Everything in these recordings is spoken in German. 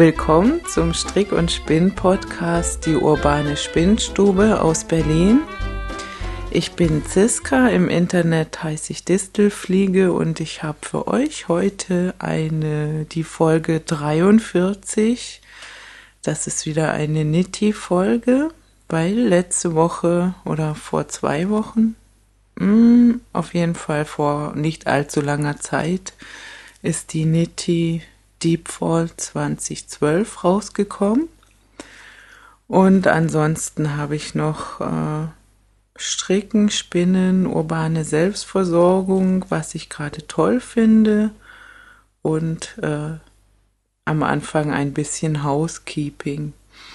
Willkommen zum Strick- und Spinn-Podcast Die urbane Spinnstube aus Berlin. Ich bin Ziska, im Internet heiße ich Distelfliege und ich habe für euch heute die Folge 43. Das ist wieder eine Nitti-Folge, weil letzte Woche oder vor 2 Wochen, auf jeden Fall vor nicht allzu langer Zeit, ist die Nitti Deepfall 2012 rausgekommen. Und ansonsten habe ich noch Stricken, Spinnen, urbane Selbstversorgung, was ich gerade toll finde, und am Anfang ein bisschen Housekeeping.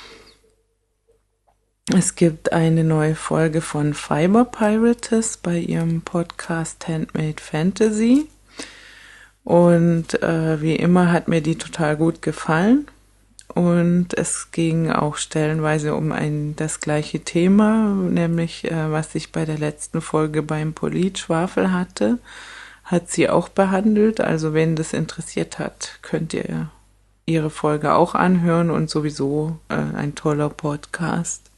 Es gibt eine neue Folge von Fiber Pirates bei ihrem Podcast Handmade Fantasy. Und wie immer hat mir die total gut gefallen. Und es ging auch stellenweise um das gleiche Thema, nämlich was ich bei der letzten Folge beim Politschwafel hatte, hat sie auch behandelt. Also wenn das interessiert hat, könnt ihr ihre Folge auch anhören, und sowieso ein toller Podcast.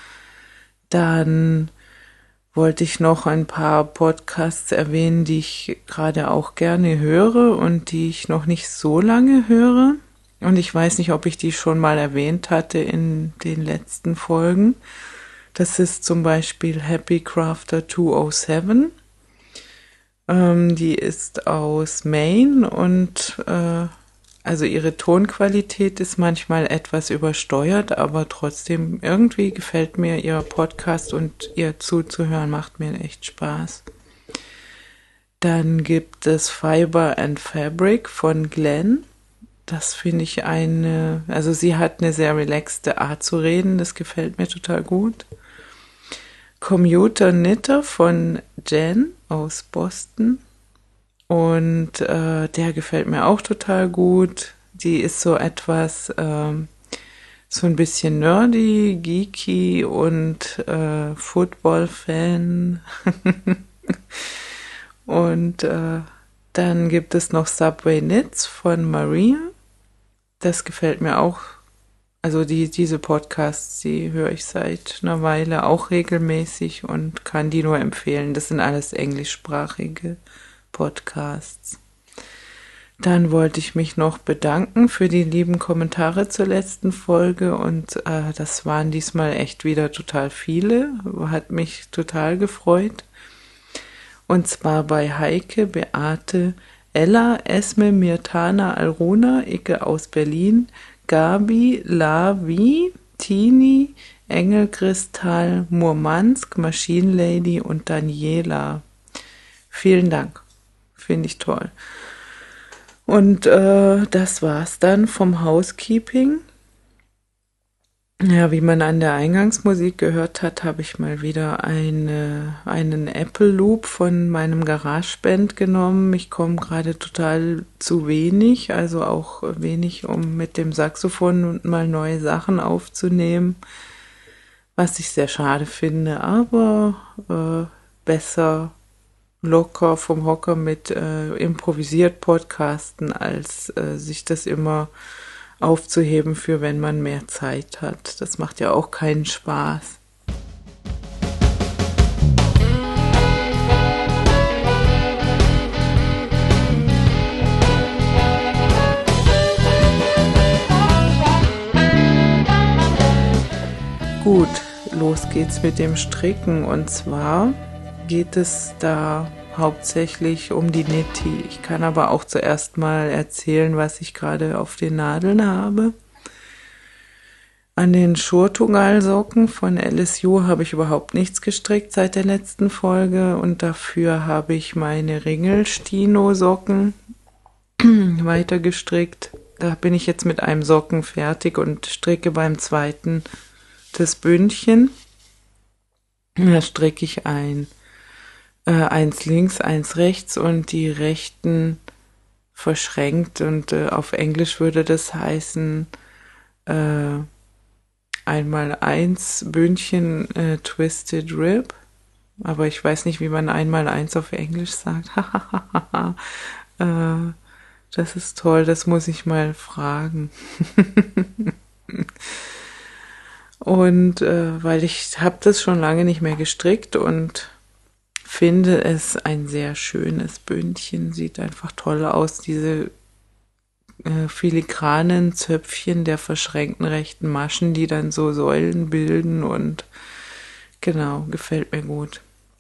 Dann wollte ich noch ein paar Podcasts erwähnen, die ich gerade auch gerne höre und die ich noch nicht so lange höre. Und ich weiß nicht, ob ich die schon mal erwähnt hatte in den letzten Folgen. Das ist zum Beispiel Happy Crafter 207. Die ist aus Maine und also ihre Tonqualität ist manchmal etwas übersteuert, aber trotzdem irgendwie gefällt mir ihr Podcast und ihr zuzuhören macht mir echt Spaß. Dann gibt es Fiber and Fabric von Glenn. Das finde ich also sie hat eine sehr relaxte Art zu reden, das gefällt mir total gut. Commuter Knitter von Jen aus Boston. Und der gefällt mir auch total gut. Die ist so etwas, so ein bisschen nerdy, geeky und Football-Fan. Und dann gibt es noch Subway Knits von Maria. Das gefällt mir auch. Also diese Podcasts, die höre ich seit einer Weile auch regelmäßig und kann die nur empfehlen. Das sind alles englischsprachige Podcasts. Dann wollte ich mich noch bedanken für die lieben Kommentare zur letzten Folge, und das waren diesmal echt wieder total viele, hat mich total gefreut. Und zwar bei Heike, Beate, Ella, Esme, Mirtana, Alruna, Icke aus Berlin, Gabi, Lavi, Tini, Engelkristall, Murmansk, Machine Lady und Daniela. Vielen Dank. Finde ich toll. Und das war's dann vom Housekeeping. Ja, wie man an der Eingangsmusik gehört hat, habe ich mal wieder einen Apple Loop von meinem GarageBand genommen. Ich komme gerade total zu wenig, also auch wenig, um mit dem Saxophon mal neue Sachen aufzunehmen, was ich sehr schade finde, aber besser locker vom Hocker mit improvisiert podcasten, als sich das immer aufzuheben für wenn man mehr Zeit hat. Das macht ja auch keinen Spaß. Gut, los geht's mit dem Stricken, und zwar geht es da hauptsächlich um die Nitti. Ich kann aber auch zuerst mal erzählen, was ich gerade auf den Nadeln habe. An den Schurtugal-Socken von LSU habe ich überhaupt nichts gestrickt seit der letzten Folge, und dafür habe ich meine Ringel-Stino-Socken weiter gestrickt. Da bin ich jetzt mit einem Socken fertig und stricke beim zweiten das Bündchen. Da stricke ich eins links, eins rechts und die rechten verschränkt, und auf Englisch würde das heißen 1x1 Bündchen Twisted Rib, aber ich weiß nicht, wie man 1x1 auf Englisch sagt. Das ist toll, das muss ich mal fragen. Und weil ich habe das schon lange nicht mehr gestrickt und finde es ein sehr schönes Bündchen, sieht einfach toll aus, diese filigranen Zöpfchen der verschränkten rechten Maschen, die dann so Säulen bilden und genau, gefällt mir gut.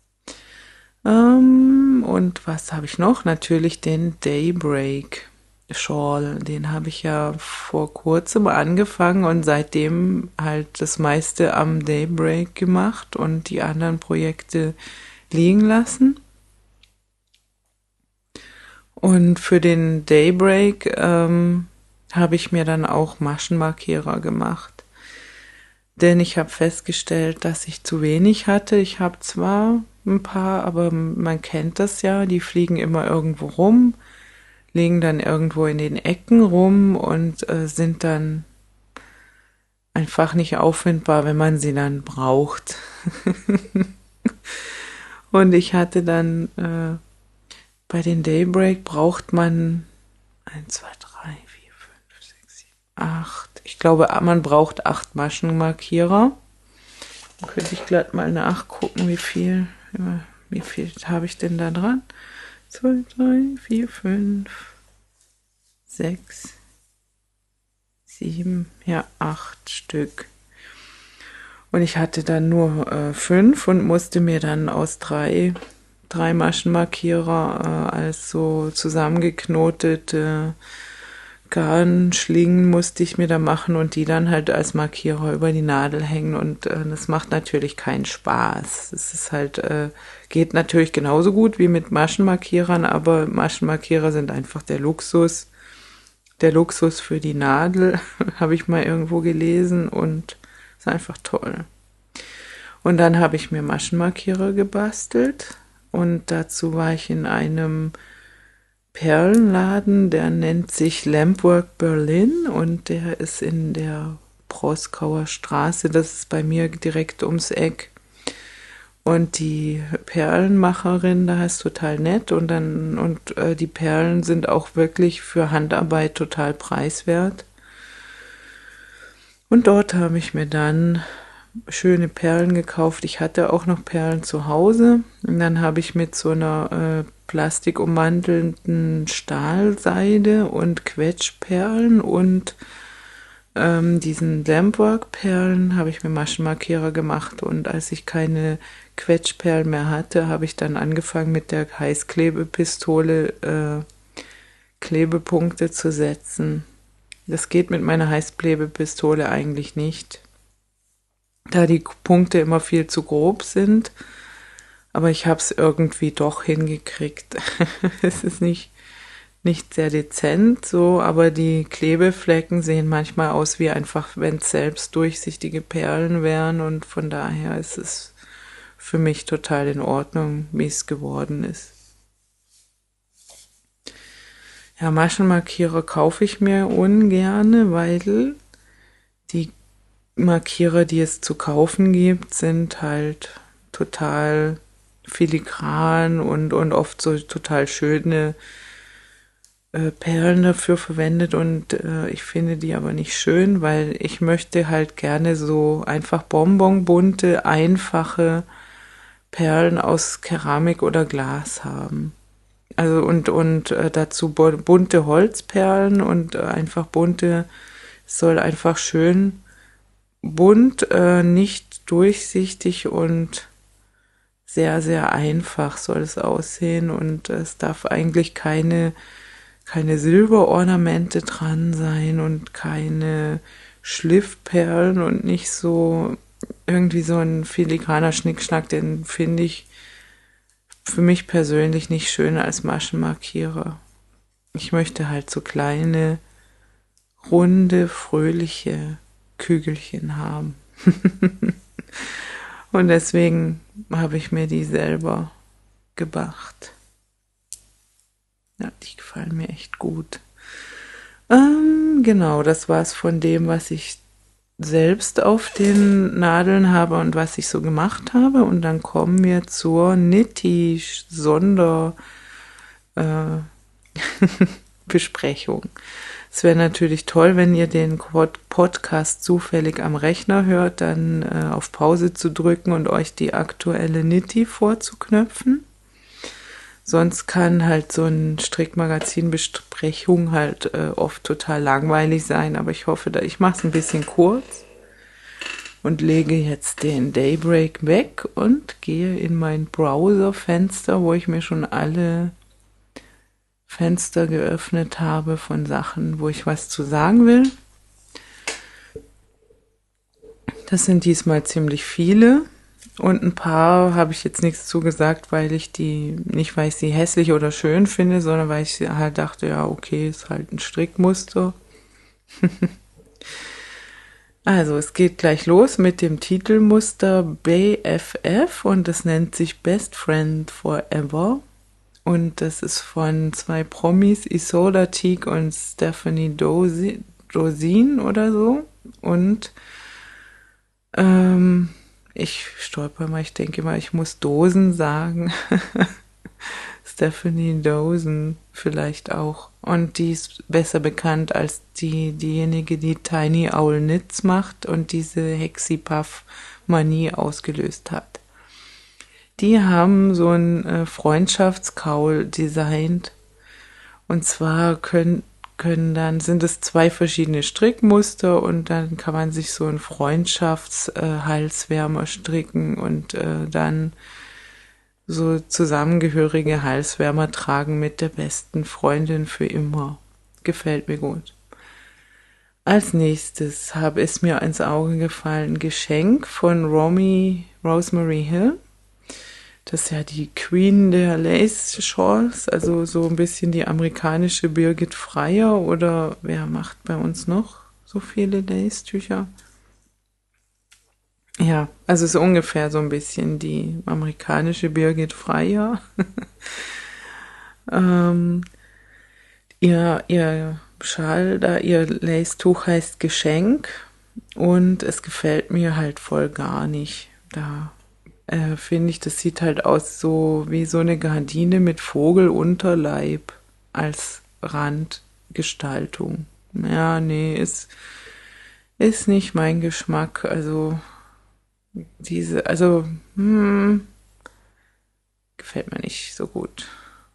Und was habe ich noch? Natürlich den Daybreak Shawl. Den habe ich ja vor kurzem angefangen und seitdem halt das meiste am Daybreak gemacht und die anderen Projekte liegen lassen. Und für den Daybreak habe ich mir dann auch Maschenmarkierer gemacht. Denn ich habe festgestellt, dass ich zu wenig hatte. Ich habe zwar ein paar, aber man kennt das ja, die fliegen immer irgendwo rum, liegen dann irgendwo in den Ecken rum und sind dann einfach nicht auffindbar, wenn man sie dann braucht. Und ich hatte dann bei den Daybreak braucht man 1, 2, 3, 4, 5, 6, 7, 8. Ich glaube, man braucht 8 Maschenmarkierer. Dann könnte ich glatt mal nachgucken, wie viel habe ich denn da dran? 2, 3, 4, 5, 6, 7, ja, 8 Stück. Und ich hatte dann nur 5 und musste mir dann aus drei Maschenmarkierer als so zusammengeknotete Garnschlingen musste ich mir da machen und die dann halt als Markierer über die Nadel hängen und das macht natürlich keinen Spaß. Es ist halt, geht natürlich genauso gut wie mit Maschenmarkierern, aber Maschenmarkierer sind einfach der Luxus für die Nadel, habe ich mal irgendwo gelesen und ist einfach toll. Und dann habe ich mir Maschenmarkierer gebastelt und dazu war ich in einem Perlenladen, der nennt sich Lampwork Berlin und der ist in der Proskauer Straße, das ist bei mir direkt ums Eck. Und die Perlenmacherin, da ist total nett und die Perlen sind auch wirklich für Handarbeit total preiswert. Und dort habe ich mir dann schöne Perlen gekauft. Ich hatte auch noch Perlen zu Hause. Und dann habe ich mit so einer plastikummantelnden Stahlseide und Quetschperlen und diesen Lampwork-Perlen habe ich mir Maschenmarkierer gemacht. Und als ich keine Quetschperlen mehr hatte, habe ich dann angefangen mit der Heißklebepistole Klebepunkte zu setzen. Das geht mit meiner Heißklebepistole eigentlich nicht, da die Punkte immer viel zu grob sind. Aber ich habe es irgendwie doch hingekriegt. Es ist nicht sehr dezent so, aber die Klebeflecken sehen manchmal aus wie einfach, wenn es selbst durchsichtige Perlen wären und von daher ist es für mich total in Ordnung, wie es geworden ist. Ja, Maschenmarkierer kaufe ich mir ungerne, weil die Markierer, die es zu kaufen gibt, sind halt total filigran und oft so total schöne Perlen dafür verwendet und ich finde die aber nicht schön, weil ich möchte halt gerne so einfach bonbonbunte, einfache Perlen aus Keramik oder Glas haben. Also und dazu bunte Holzperlen und einfach bunte, es soll einfach schön bunt, nicht durchsichtig und sehr, sehr einfach soll es aussehen und es darf eigentlich keine Silberornamente dran sein und keine Schliffperlen und nicht so irgendwie so ein filigraner Schnickschnack, den finde ich für mich persönlich nicht schöner als Maschenmarkierer. Ich möchte halt so kleine, runde, fröhliche Kügelchen haben. Und deswegen habe ich mir die selber gemacht. Ja, die gefallen mir echt gut. Genau, das war's von dem, was ich selbst auf den Nadeln habe und was ich so gemacht habe. Und dann kommen wir zur Nitti-Sonder Besprechung. Es wäre natürlich toll, wenn ihr den Podcast zufällig am Rechner hört, dann auf Pause zu drücken und euch die aktuelle Nitti vorzuknöpfen. Sonst kann halt so ein Strickmagazin-Besprechung halt oft total langweilig sein, aber ich hoffe, ich mache es ein bisschen kurz und lege jetzt den Daybreak weg und gehe in mein Browserfenster, wo ich mir schon alle Fenster geöffnet habe von Sachen, wo ich was zu sagen will. Das sind diesmal ziemlich viele und ein paar habe ich jetzt nichts zugesagt, weil ich nicht weil ich sie hässlich oder schön finde, sondern weil ich halt dachte, ja okay, ist halt ein Strickmuster. Also es geht gleich los mit dem Titelmuster BFF und das nennt sich Best Friend Forever. Und das ist von zwei Promis, Isolde Teague und Stephanie Dosin oder so. Und ich stolper mal, ich denke mal, ich muss Dosen sagen. Stephanie Dosen vielleicht auch. Und die ist besser bekannt als diejenige, die Tiny Owl Knits macht und diese Hexipuff-Manie ausgelöst hat. Die haben so ein Freundschaftskaul designt. Und zwar sind es zwei verschiedene Strickmuster und dann kann man sich so einen Freundschafts-Halswärmer stricken und dann so zusammengehörige Halswärmer tragen mit der besten Freundin für immer. Gefällt mir gut. Als nächstes ist mir ins Auge gefallen Geschenk von Rosemary Hill. Das ist ja die Queen der Lace Shawls, also so ein bisschen die amerikanische Birgit Freier oder wer macht bei uns noch so viele Lace-Tücher? Ja, also so ungefähr so ein bisschen die amerikanische Birgit Freier. Ihr Schal da, ihr Lace-Tuch heißt Geschenk und es gefällt mir halt voll gar nicht. Da finde ich, das sieht halt aus so wie so eine Gardine mit Vogelunterleib als Randgestaltung. Ja, nee, ist nicht mein Geschmack. Also gefällt mir nicht so gut.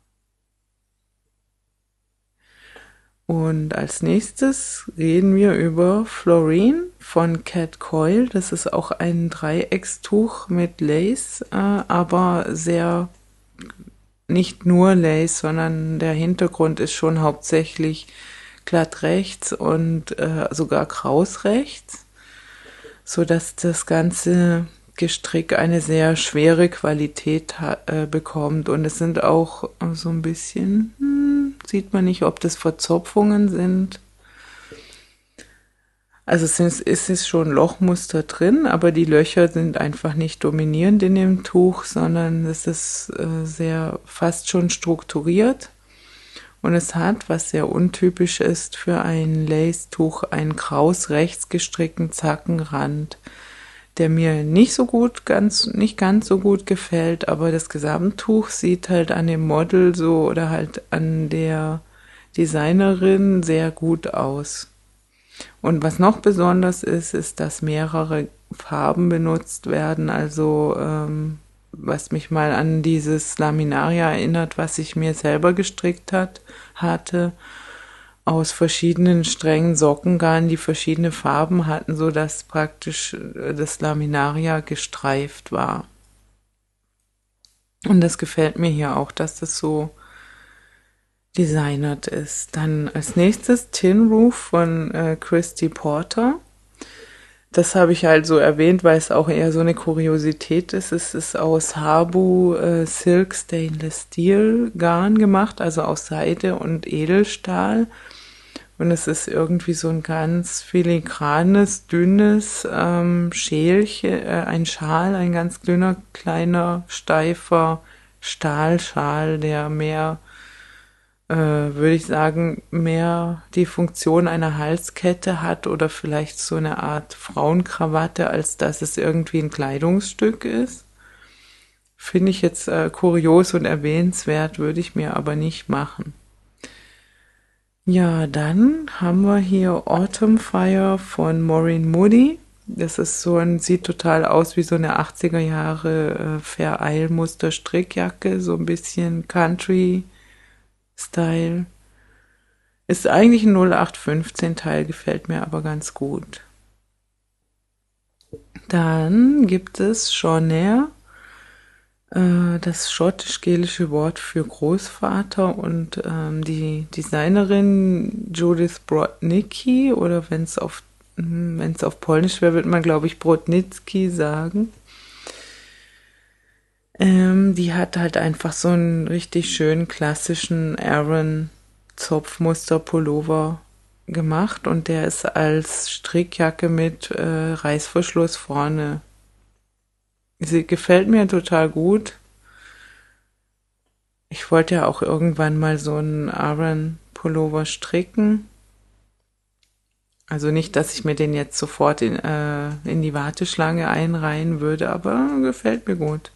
Und als nächstes reden wir über Florine von Cat Coil. Das ist auch ein Dreieckstuch mit Lace, aber nicht nur Lace, sondern der Hintergrund ist schon hauptsächlich glatt rechts und sogar kraus rechts, so dass das ganze Gestrick eine sehr schwere Qualität bekommt und es sind auch so ein bisschen, sieht man nicht, ob das Verzopfungen sind. Also es ist schon Lochmuster drin, aber die Löcher sind einfach nicht dominierend in dem Tuch, sondern es ist sehr fast schon strukturiert. Und es hat, was sehr untypisch ist für ein Lace-Tuch, einen kraus rechts gestrickten Zackenrand, der mir nicht ganz so gut gefällt, aber das Gesamttuch sieht halt an dem Model so oder halt an der Designerin sehr gut aus. Und was noch besonders ist, dass mehrere Farben benutzt werden, also was mich mal an dieses Laminaria erinnert, was ich mir selber gestrickt hatte, aus verschiedenen Strängen Sockengarn, die verschiedene Farben hatten, so dass praktisch das Laminaria gestreift war. Und das gefällt mir hier auch, dass das so designert ist. Dann als nächstes Tin Roof von Christy Porter. Das habe ich halt so erwähnt, weil es auch eher so eine Kuriosität ist. Es ist aus Habu Silk Stainless Steel Garn gemacht, also aus Seide und Edelstahl. Und es ist irgendwie so ein ganz filigranes, dünnes Schälchen, ein Schal, ein ganz dünner, kleiner, steifer Stahlschal, der würde ich sagen, mehr die Funktion einer Halskette hat oder vielleicht so eine Art Frauenkrawatte, als dass es irgendwie ein Kleidungsstück ist. Finde ich jetzt kurios und erwähnenswert, würde ich mir aber nicht machen. Ja, dann haben wir hier Autumn Fire von Maureen Moody. Das ist sieht total aus wie so eine 80er Jahre Fair Isle Muster Strickjacke, so ein bisschen Country Style. Ist eigentlich ein 0815 Teil, gefällt mir aber ganz gut. Dann gibt es Shawnair, das schottisch-gelische Wort für Großvater, und die Designerin Judith Brodnicki, oder wenn es auf Polnisch wäre, würde man, glaube ich, Brodnicki sagen. Die hat halt einfach so einen richtig schönen klassischen Aran Zopfmuster-Pullover gemacht, und der ist als Strickjacke mit Reißverschluss vorne. Sie gefällt mir total gut. Ich wollte ja auch irgendwann mal so einen Aran-Pullover stricken. Also nicht, dass ich mir den jetzt sofort in die Warteschlange einreihen würde, aber gefällt mir gut.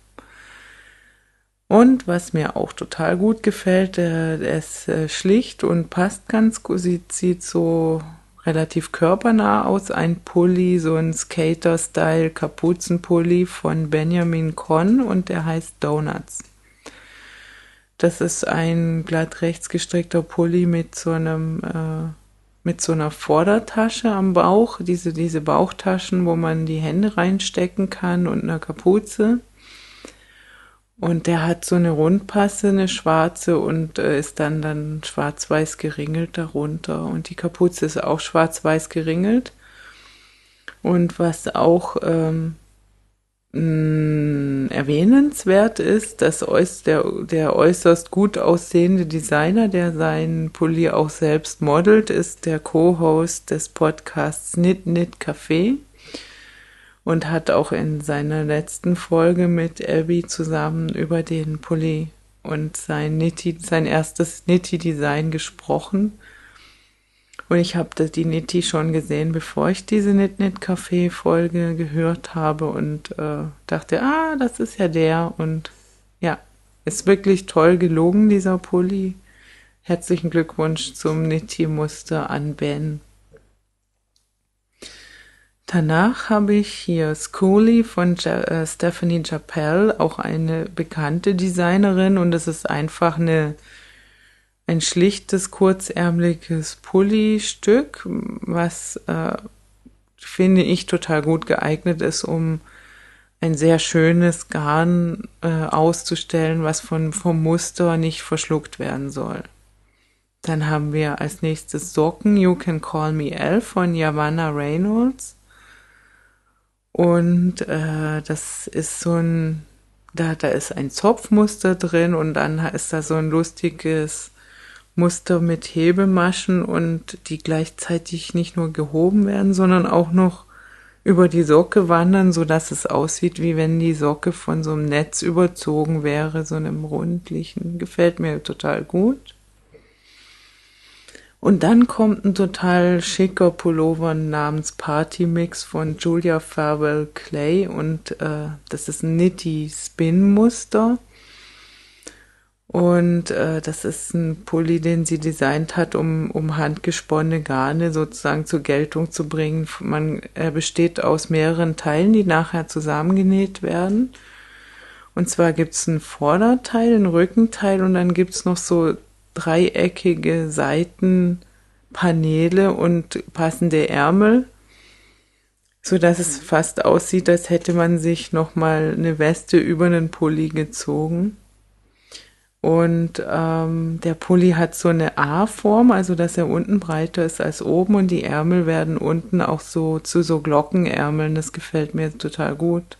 Und was mir auch total gut gefällt, der ist schlicht und passt ganz gut, sieht so relativ körpernah aus. Ein Pulli, so ein Skater-Style Kapuzenpulli von Benjamin Conn, und der heißt Donuts. Das ist ein glatt rechts gestrickter Pulli mit so einer Vordertasche am Bauch, diese Bauchtaschen, wo man die Hände reinstecken kann, und einer Kapuze. Und der hat so eine Rundpasse, eine schwarze, und ist dann schwarz-weiß geringelt darunter. Und die Kapuze ist auch schwarz-weiß geringelt. Und was auch erwähnenswert ist, der äußerst gut aussehende Designer, der seinen Pulli auch selbst modelt, ist der Co-Host des Podcasts Knit Knit Café, und hat auch in seiner letzten Folge mit Abby zusammen über den Pulli und sein erstes Nitty-Design gesprochen. Und ich habe die Nitty schon gesehen, bevor ich diese Knit-Knit-Café-Folge gehört habe, und dachte, das ist ja der. Und ja, ist wirklich toll gelungen, dieser Pulli. Herzlichen Glückwunsch zum Nitty-Muster an Ben. Danach habe ich hier Schoolie von Stephanie Chappell, auch eine bekannte Designerin, und es ist einfach ein schlichtes, kurzärmeliges Pulli-Stück, was finde ich total gut geeignet ist, um ein sehr schönes Garn auszustellen, was vom Muster nicht verschluckt werden soll. Dann haben wir als nächstes Socken You Can Call Me Elle von Yavanna Reynolds. Und das ist da ist ein Zopfmuster drin, und dann ist da so ein lustiges Muster mit Hebemaschen, und die gleichzeitig nicht nur gehoben werden, sondern auch noch über die Socke wandern, so dass es aussieht, wie wenn die Socke von so einem Netz überzogen wäre, so einem rundlichen. Gefällt mir total gut. Und dann kommt ein total schicker Pullover namens Party Mix von Julia Farwell Clay, und das ist ein Nitty Spin Muster. Und das ist ein Pulli, den sie designt hat, um handgesponnene Garne sozusagen zur Geltung zu bringen. Er besteht aus mehreren Teilen, die nachher zusammengenäht werden. Und zwar gibt's ein Vorderteil, ein Rückenteil, und dann gibt's noch so dreieckige Seitenpaneele und passende Ärmel, so dass es fast aussieht, als hätte man sich nochmal eine Weste über einen Pulli gezogen. Und der Pulli hat so eine A-Form, also dass er unten breiter ist als oben, und die Ärmel werden unten auch so zu so Glockenärmeln. Das gefällt mir total gut.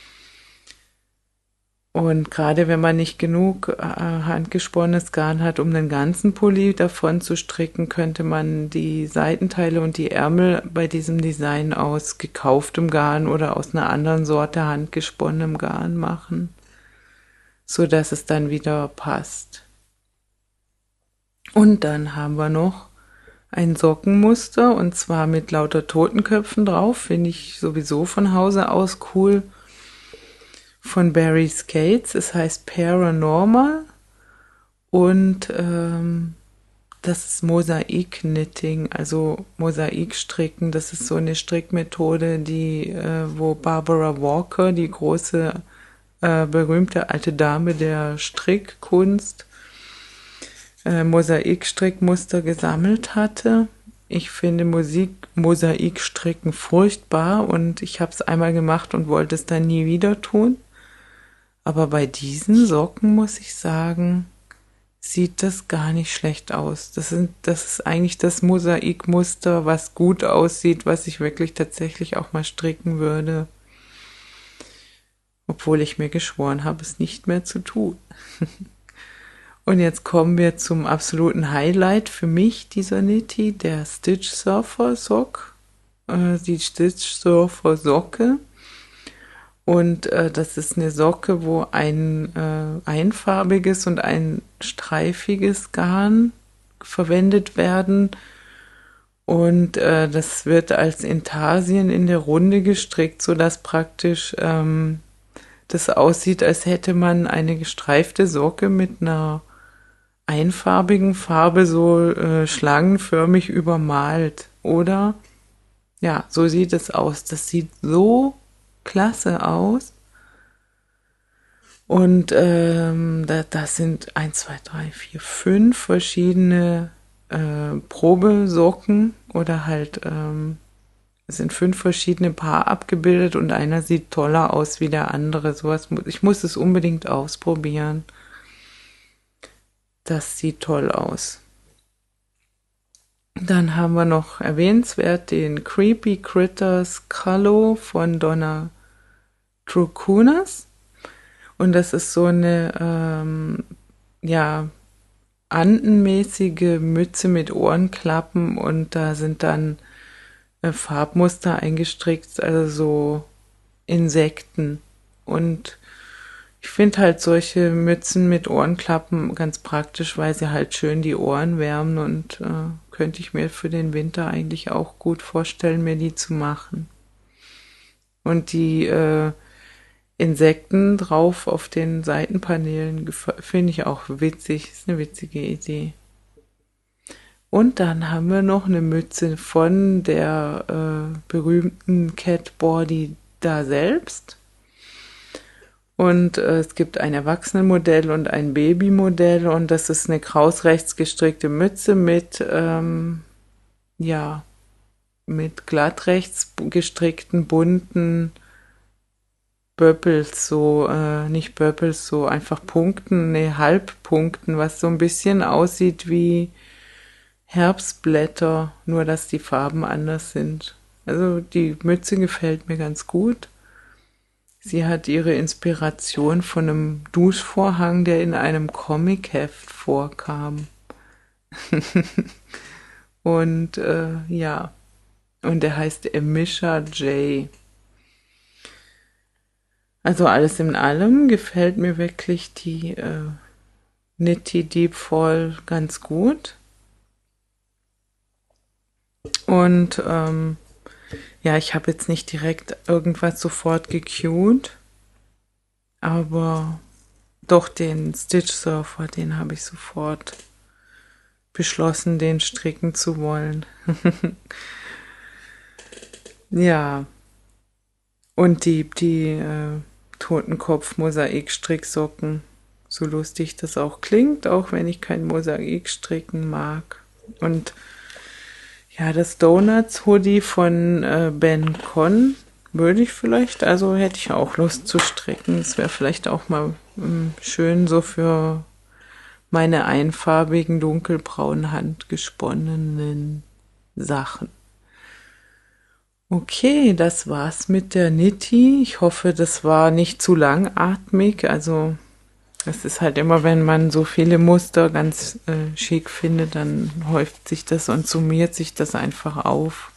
Und gerade wenn man nicht genug handgesponnenes Garn hat, um den ganzen Pulli davon zu stricken, könnte man die Seitenteile und die Ärmel bei diesem Design aus gekauftem Garn oder aus einer anderen Sorte handgesponnenem Garn machen, so dass es dann wieder passt. Und dann haben wir noch ein Sockenmuster, und zwar mit lauter Totenköpfen drauf, finde ich sowieso von Hause aus cool, von Barry Skates. Es heißt Paranormal, und das ist Mosaik-Knitting, also Mosaikstricken. Das ist so eine Strickmethode, wo Barbara Walker, die große, berühmte alte Dame der Strickkunst, Mosaikstrickmuster gesammelt hatte. Ich finde Mosaikstricken furchtbar und ich habe es einmal gemacht und wollte es dann nie wieder tun. Aber bei diesen Socken muss ich sagen, sieht das gar nicht schlecht aus. Das ist eigentlich das Mosaikmuster, was gut aussieht, was ich wirklich tatsächlich auch mal stricken würde. Obwohl ich mir geschworen habe, es nicht mehr zu tun. Und jetzt kommen wir zum absoluten Highlight für mich dieser Nitti, der Stitch Surfer Sock, die Stitch Surfer Socke. Und das ist eine Socke, wo ein einfarbiges und ein streifiges Garn verwendet werden. Und das wird als Intarsien in der Runde gestrickt, sodass praktisch das aussieht, als hätte man eine gestreifte Socke mit einer einfarbigen Farbe so schlangenförmig übermalt. Oder? Ja, so sieht es aus. Das sieht so klasse aus. Und das sind 1, 2, 3, 4, 5 verschiedene Probesocken oder halt es sind 5 verschiedene Paar abgebildet und einer sieht toller aus wie der andere. Ich muss es unbedingt ausprobieren. Das sieht toll aus. Dann haben wir noch erwähnenswert den Creepy Critters Calo von Donna Trukunas. Und das ist so eine, andenmäßige Mütze mit Ohrenklappen und da sind dann Farbmuster eingestrickt, also so Insekten. Und ich finde halt solche Mützen mit Ohrenklappen ganz praktisch, weil sie halt schön die Ohren wärmen und könnte ich mir für den Winter eigentlich auch gut vorstellen, mir die zu machen. Und die Insekten drauf auf den Seitenpaneelen finde ich auch witzig, ist eine witzige Idee. Und dann haben wir noch eine Mütze von der berühmten Cat Body da selbst. Und es gibt ein Erwachsenenmodell und ein Babymodell und das ist eine krausrechts gestrickte Mütze mit glattrechts gestrickten bunten Böppels, nicht Böppels, so einfach Punkten, Halbpunkten, was so ein bisschen aussieht wie Herbstblätter, nur dass die Farben anders sind. Also die Mütze gefällt mir ganz gut. Sie hat ihre Inspiration von einem Duschvorhang, der in einem Comicheft vorkam. Und und der heißt Emisha J. Also alles in allem gefällt mir wirklich die Nitti Deep Fall ganz gut. Und ich habe jetzt nicht direkt irgendwas sofort gecued, aber doch den Stitch Surfer, den habe ich sofort beschlossen, den stricken zu wollen. Ja, und die Totenkopf-Mosaik-Stricksocken, so lustig das auch klingt, auch wenn ich kein Mosaik stricken mag. Und ja, das Donuts-Hoodie von Ben Con würde ich vielleicht, also hätte ich auch Lust zu stricken. Das wäre vielleicht auch mal schön so für meine einfarbigen, dunkelbraunen, handgesponnenen Sachen. Okay, das war's mit der Nitti. Ich hoffe, das war nicht zu langatmig. Also es ist halt immer, wenn man so viele Muster ganz schick findet, dann häuft sich das und summiert sich das einfach auf.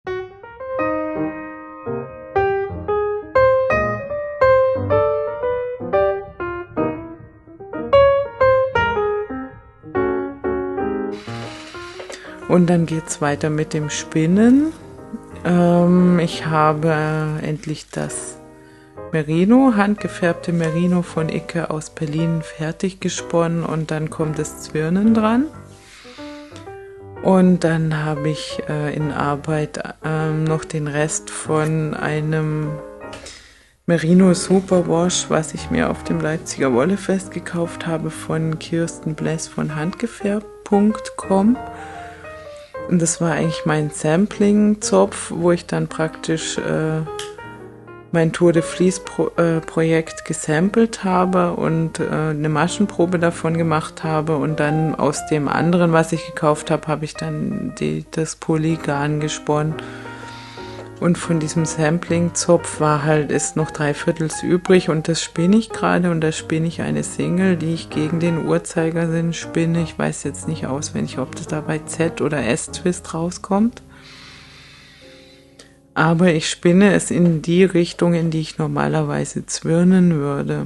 Und dann geht's weiter mit dem Spinnen. Ich habe endlich das Merino, handgefärbte Merino von Icke aus Berlin fertig gesponnen und dann kommt das Zwirnen dran. Und dann habe ich in Arbeit noch den Rest von einem Merino Superwash, was ich mir auf dem Leipziger Wollefest gekauft habe, von Kirsten Bless von handgefärbt.com. Und das war eigentlich mein Sampling-Zopf, wo ich dann praktisch mein Tour de Fleece-Projekt gesampelt habe und eine Maschenprobe davon gemacht habe. Und dann aus dem anderen, was ich gekauft habe, habe ich dann das Polygarn gesponnen. Und von diesem Sampling-Zopf ist noch 3/4 übrig und das spinne ich gerade und da spinne ich eine Single, die ich gegen den Uhrzeigersinn spinne. Ich weiß jetzt nicht auswendig, ob das da bei Z- oder S-Twist rauskommt. Aber ich spinne es in die Richtung, in die ich normalerweise zwirnen würde.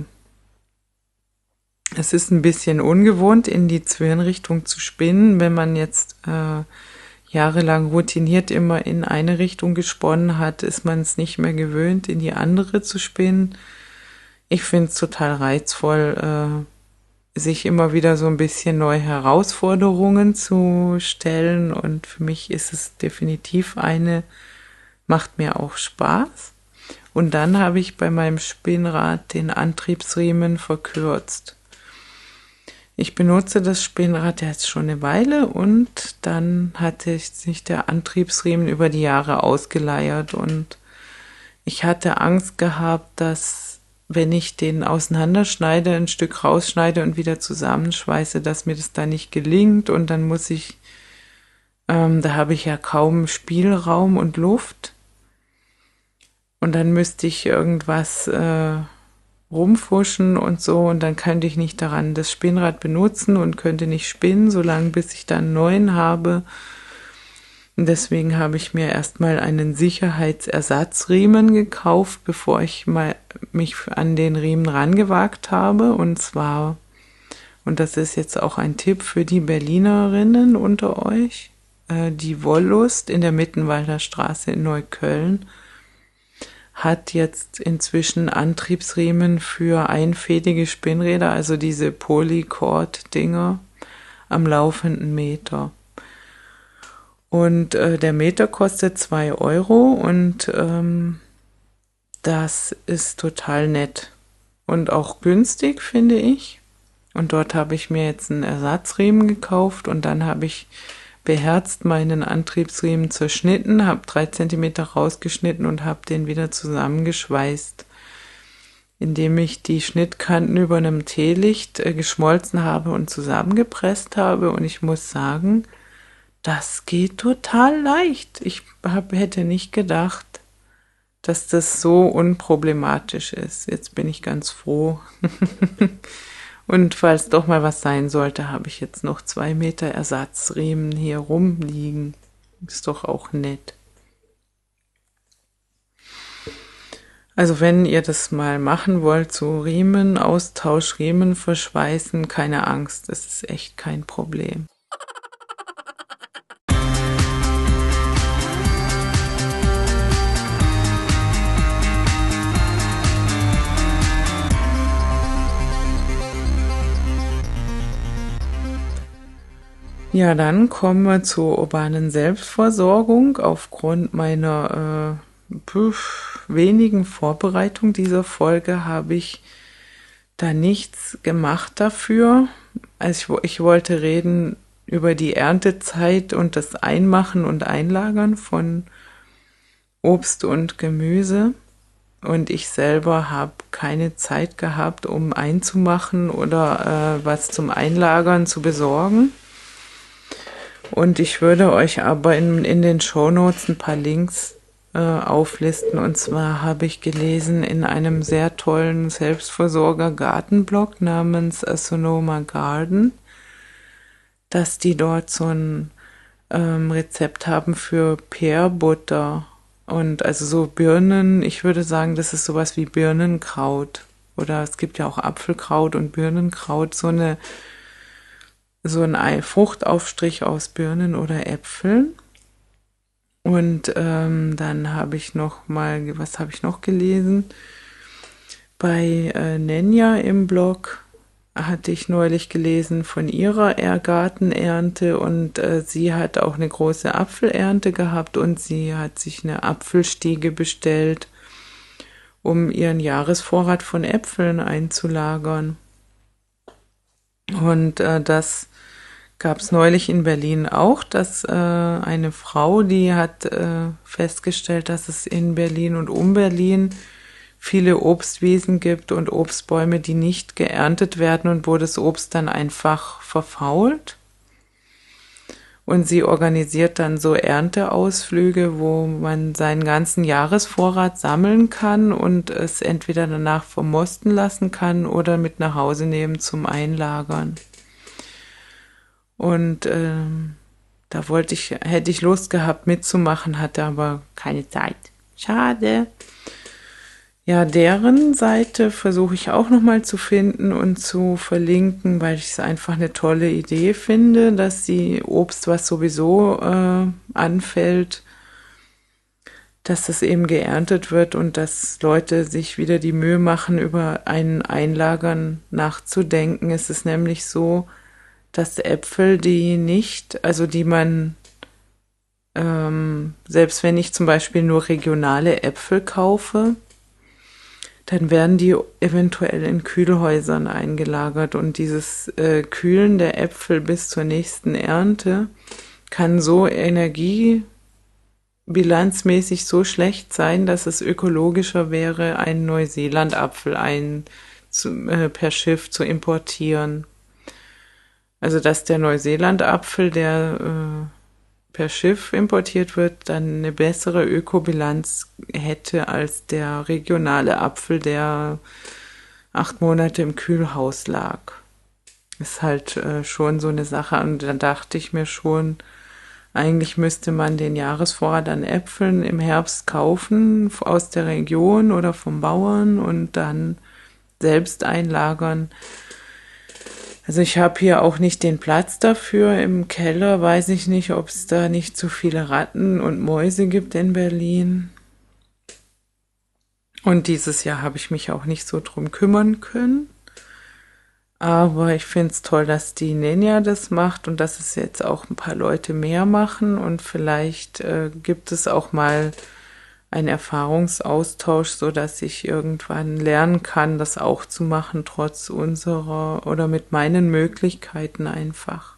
Es ist ein bisschen ungewohnt, in die Zwirnrichtung zu spinnen, wenn man jetzt jahrelang routiniert immer in eine Richtung gesponnen hat, ist man es nicht mehr gewöhnt, in die andere zu spinnen. Ich finde es total reizvoll, sich immer wieder so ein bisschen neue Herausforderungen zu stellen und für mich ist es definitiv macht mir auch Spaß. Und dann habe ich bei meinem Spinnrad den Antriebsriemen verkürzt. Ich benutze das Spinnrad jetzt schon eine Weile und dann hatte sich der Antriebsriemen über die Jahre ausgeleiert und ich hatte Angst gehabt, dass wenn ich den auseinanderschneide, ein Stück rausschneide und wieder zusammenschweiße, dass mir das da nicht gelingt und dann da habe ich ja kaum Spielraum und Luft und dann müsste ich irgendwas rumfuschen und so und dann könnte ich nicht daran das Spinnrad benutzen und könnte nicht spinnen, solange bis ich dann einen neuen habe. Und deswegen habe ich mir erstmal einen Sicherheitsersatzriemen gekauft, bevor ich mich an den Riemen rangewagt habe. Und das ist jetzt auch ein Tipp für die Berlinerinnen unter euch, die Wollust in der Mittenwalder Straße in Neukölln hat jetzt inzwischen Antriebsriemen für einfädige Spinnräder, also diese Polycord-Dinger am laufenden Meter. Und der Meter kostet 2 Euro und das ist total nett und auch günstig, finde ich. Und dort habe ich mir jetzt einen Ersatzriemen gekauft und dann habe ich beherzt meinen Antriebsriemen zerschnitten, habe 3 Zentimeter rausgeschnitten und habe den wieder zusammengeschweißt, indem ich die Schnittkanten über einem Teelicht geschmolzen habe und zusammengepresst habe. Und ich muss sagen, das geht total leicht. Ich hätte nicht gedacht, dass das so unproblematisch ist. Jetzt bin ich ganz froh. Und falls doch mal was sein sollte, habe ich jetzt noch 2 Meter Ersatzriemen hier rumliegen. Ist doch auch nett. Also wenn ihr das mal machen wollt, so Riemen, Austausch, Riemen verschweißen, keine Angst, das ist echt kein Problem. Ja, dann kommen wir zur urbanen Selbstversorgung. Aufgrund meiner wenigen Vorbereitung dieser Folge habe ich da nichts gemacht dafür. Also ich wollte reden über die Erntezeit und das Einmachen und Einlagern von Obst und Gemüse. Und ich selber habe keine Zeit gehabt, um einzumachen oder was zum Einlagern zu besorgen. Und ich würde euch aber in den Shownotes ein paar Links auflisten. Und zwar habe ich gelesen in einem sehr tollen Selbstversorger-Gartenblog namens A Sonoma Garden, dass die dort so ein Rezept haben für Peerbutter und also so Birnen. Ich würde sagen, das ist sowas wie Birnenkraut. Oder es gibt ja auch Apfelkraut und Birnenkraut, so ein Fruchtaufstrich aus Birnen oder Äpfeln. Und dann habe ich was habe ich noch gelesen? Bei Nenja im Blog hatte ich neulich gelesen von ihrer Gartenernte und sie hat auch eine große Apfelernte gehabt und sie hat sich eine Apfelstiege bestellt, um ihren Jahresvorrat von Äpfeln einzulagern. Und das gab es neulich in Berlin auch, dass eine Frau, die hat festgestellt, dass es in Berlin und um Berlin viele Obstwiesen gibt und Obstbäume, die nicht geerntet werden und wo das Obst dann einfach verfault. Und sie organisiert dann so Ernteausflüge, wo man seinen ganzen Jahresvorrat sammeln kann und es entweder danach vermosten lassen kann oder mit nach Hause nehmen zum Einlagern. Und da hätte ich Lust gehabt mitzumachen, hatte aber keine Zeit. Schade. Ja, deren Seite versuche ich auch nochmal zu finden und zu verlinken, weil ich es einfach eine tolle Idee finde, dass sie Obst, was sowieso anfällt, dass das eben geerntet wird und dass Leute sich wieder die Mühe machen, über ein Einlagern nachzudenken. Es ist nämlich so, dass Äpfel, die nicht, also die man, selbst wenn ich zum Beispiel nur regionale Äpfel kaufe, dann werden die eventuell in Kühlhäusern eingelagert und dieses Kühlen der Äpfel bis zur nächsten Ernte kann so energiebilanzmäßig so schlecht sein, dass es ökologischer wäre, einen Neuseeland-Apfel per Schiff zu importieren. Also dass der Neuseeland-Apfel, der per Schiff importiert wird, dann eine bessere Ökobilanz hätte als der regionale Apfel, der 8 Monate im Kühlhaus lag. Ist halt schon so eine Sache. Und dann dachte ich mir schon, eigentlich müsste man den Jahresvorrat an Äpfeln im Herbst kaufen aus der Region oder vom Bauern und dann selbst einlagern. Also ich habe hier auch nicht den Platz dafür. Im Keller weiß ich nicht, ob es da nicht zu viele Ratten und Mäuse gibt in Berlin. Und dieses Jahr habe ich mich auch nicht so drum kümmern können. Aber ich finde es toll, dass die Nenja das macht und dass es jetzt auch ein paar Leute mehr machen. Und vielleicht gibt es auch mal einen Erfahrungsaustausch, so dass ich irgendwann lernen kann, das auch zu machen, trotz unserer oder mit meinen Möglichkeiten einfach.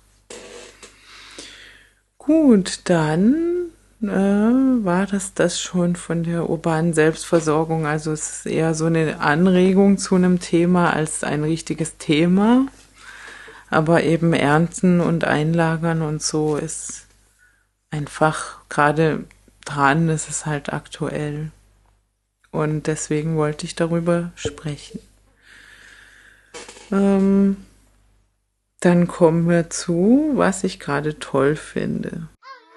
Gut, dann war das schon von der urbanen Selbstversorgung. Also es ist eher so eine Anregung zu einem Thema als ein richtiges Thema. Aber eben Ernten und Einlagern und so ist einfach gerade dran, ist es halt aktuell. Und deswegen wollte ich darüber sprechen. Dann kommen wir zu, was ich gerade toll finde.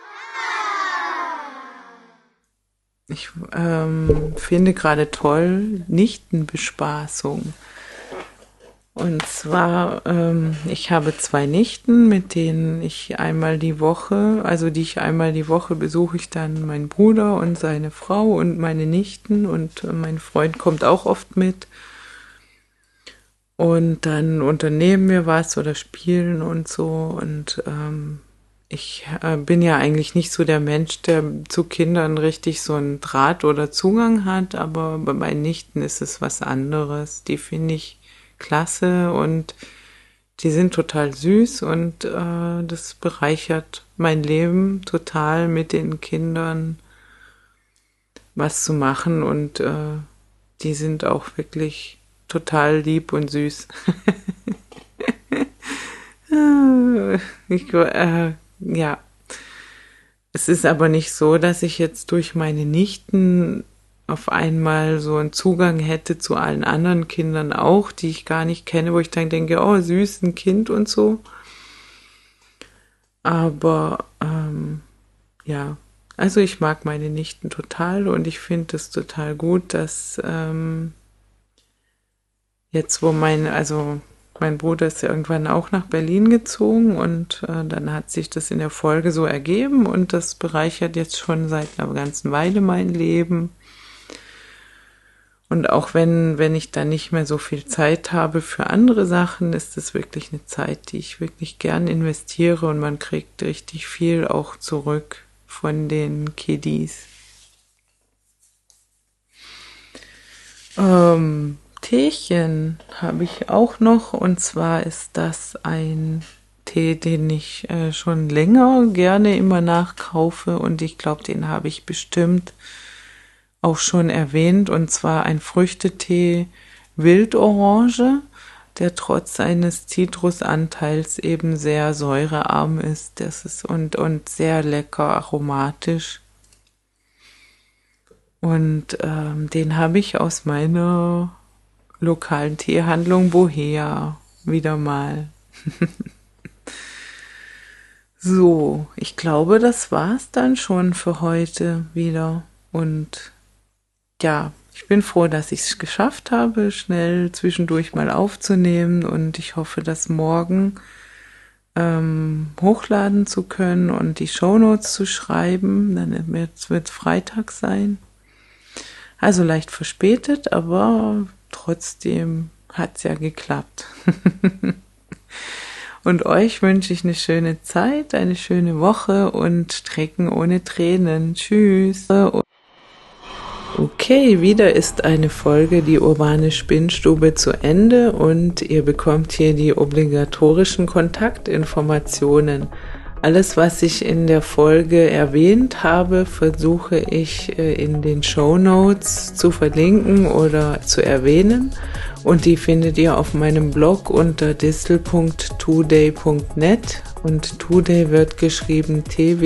Ich finde gerade toll Nichtenbespaßung. Und zwar, ich habe 2 Nichten, mit denen ich einmal die Woche, besuche ich dann meinen Bruder und seine Frau und meine Nichten und mein Freund kommt auch oft mit. Und dann unternehmen wir was oder spielen und so. Und ich bin ja eigentlich nicht so der Mensch, der zu Kindern richtig so einen Draht oder Zugang hat, aber bei meinen Nichten ist es was anderes. Die finde ich klasse und die sind total süß und das bereichert mein Leben total, mit den Kindern was zu machen und die sind auch wirklich total lieb und süß. Ja, es ist aber nicht so, dass ich jetzt durch meine Nichten auf einmal so einen Zugang hätte zu allen anderen Kindern auch, die ich gar nicht kenne, wo ich dann denke, oh, süß, ein Kind und so. Aber ja, also ich mag meine Nichten total und ich finde es total gut, dass jetzt, mein Bruder ist ja irgendwann auch nach Berlin gezogen und dann hat sich das in der Folge so ergeben und das bereichert jetzt schon seit einer ganzen Weile mein Leben. Und auch wenn ich dann nicht mehr so viel Zeit habe für andere Sachen, ist es wirklich eine Zeit, die ich wirklich gern investiere und man kriegt richtig viel auch zurück von den Kiddies. Teechen habe ich auch noch, und zwar ist das ein Tee, den ich schon länger gerne immer nachkaufe, und ich glaube, den habe ich bestimmt auch schon erwähnt, und zwar ein Früchtetee Wildorange, der trotz seines Zitrusanteils eben sehr säurearm ist. Das ist und sehr lecker aromatisch. Und den habe ich aus meiner lokalen Teehandlung Bohea wieder mal. So, ich glaube, das war's dann schon für heute wieder. Und ja, ich bin froh, dass ich es geschafft habe, schnell zwischendurch mal aufzunehmen, und ich hoffe, das morgen hochladen zu können und die Shownotes zu schreiben. Dann wird Freitag sein. Also leicht verspätet, aber trotzdem hat's ja geklappt. Und euch wünsche ich eine schöne Zeit, eine schöne Woche und Strecken ohne Tränen. Tschüss. Okay, wieder ist eine Folge Die urbane Spinnstube zu Ende, und ihr bekommt hier die obligatorischen Kontaktinformationen. Alles, was ich in der Folge erwähnt habe, versuche ich in den Shownotes zu verlinken oder zu erwähnen, und die findet ihr auf meinem Blog unter distel.today.net, und Today wird geschrieben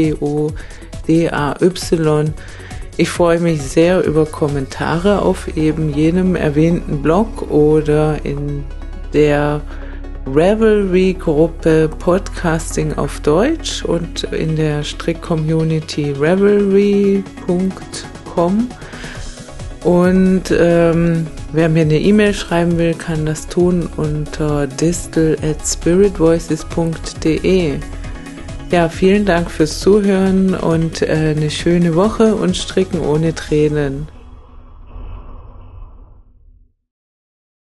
TWODAY. Ich freue mich sehr über Kommentare auf eben jenem erwähnten Blog oder in der Ravelry-Gruppe Podcasting auf Deutsch und in der Strick-Community ravelry.com. Und wer mir eine E-Mail schreiben will, kann das tun unter distel@spiritvoices.de. Ja, vielen Dank fürs Zuhören und eine schöne Woche und Stricken ohne Tränen.